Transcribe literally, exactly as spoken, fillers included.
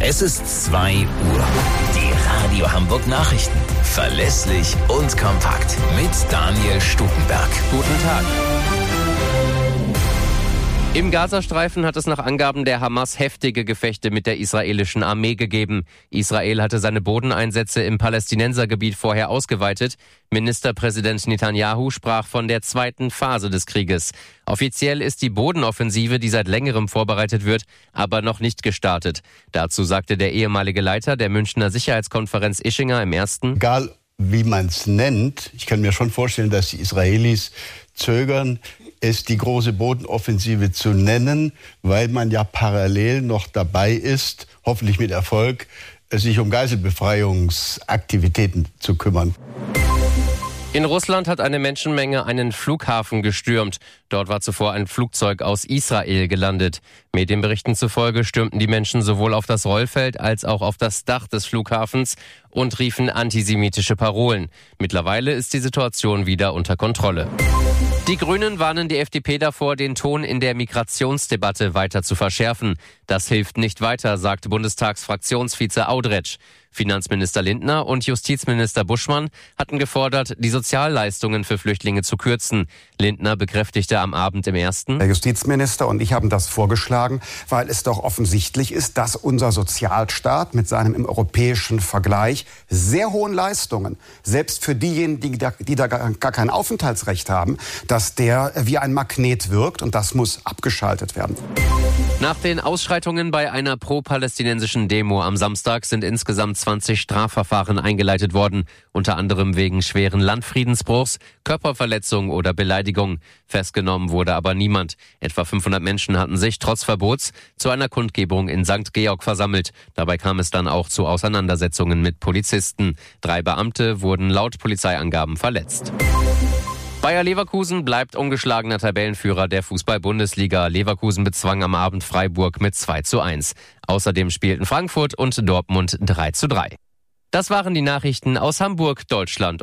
Es ist zwei Uhr. Die Radio Hamburg Nachrichten. Verlässlich und kompakt. Mit Daniel Stukenberg. Guten Tag. Im Gazastreifen hat es nach Angaben der Hamas heftige Gefechte mit der israelischen Armee gegeben. Israel hatte seine Bodeneinsätze im Palästinensergebiet vorher ausgeweitet. Ministerpräsident Netanyahu sprach von der zweiten Phase des Krieges. Offiziell ist die Bodenoffensive, die seit längerem vorbereitet wird, aber noch nicht gestartet. Dazu sagte der ehemalige Leiter der Münchner Sicherheitskonferenz Ischinger im ersten. Egal wie man es nennt, ich kann mir schon vorstellen, dass die Israelis zögern, es die große Bodenoffensive zu nennen, weil man ja parallel noch dabei ist, hoffentlich mit Erfolg, sich um Geiselbefreiungsaktivitäten zu kümmern. In Russland hat eine Menschenmenge einen Flughafen gestürmt. Dort war zuvor ein Flugzeug aus Israel gelandet. Medienberichten zufolge stürmten die Menschen sowohl auf das Rollfeld als auch auf das Dach des Flughafens und riefen antisemitische Parolen. Mittlerweile ist die Situation wieder unter Kontrolle. Die Grünen warnen die F D P davor, den Ton in der Migrationsdebatte weiter zu verschärfen. Das hilft nicht weiter, sagte Bundestagsfraktionsvize Audretsch. Finanzminister Lindner und Justizminister Buschmann hatten gefordert, die Sozialleistungen für Flüchtlinge zu kürzen. Lindner bekräftigte am Abend im ersten. Der Justizminister und ich haben das vorgeschlagen, weil es doch offensichtlich ist, dass unser Sozialstaat mit seinem im europäischen Vergleich sehr hohen Leistungen, selbst für diejenigen, die da, die da gar kein Aufenthaltsrecht haben, dass der wie ein Magnet wirkt, und das muss abgeschaltet werden. Nach den Ausschreitungen bei einer pro-palästinensischen Demo am Samstag sind insgesamt zwanzig Strafverfahren eingeleitet worden, unter anderem wegen schweren Landfriedensbruchs, Körperverletzung oder Beleidigung. Festgenommen wurde aber niemand. Etwa fünfhundert Menschen hatten sich trotz Verbots zu einer Kundgebung in Sankt Georg versammelt. Dabei kam es dann auch zu Auseinandersetzungen mit Polizisten. Drei Beamte wurden laut Polizeiangaben verletzt. Bayer Leverkusen bleibt ungeschlagener Tabellenführer der Fußball-Bundesliga. Leverkusen bezwang am Abend Freiburg mit zwei zu eins. Außerdem spielten Frankfurt und Dortmund drei zu drei. Das waren die Nachrichten aus Hamburg, Deutschland.